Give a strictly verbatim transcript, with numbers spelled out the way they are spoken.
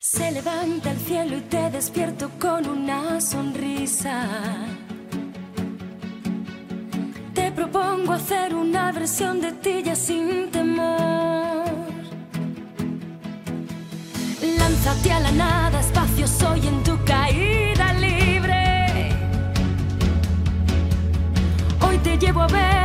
Se levanta el cielo y te despierto con una sonrisa. Te propongo hacer una versión de ti ya sin temor. Lánzate a la nada, espacio soy en tu caída libre. Hoy te llevo a ver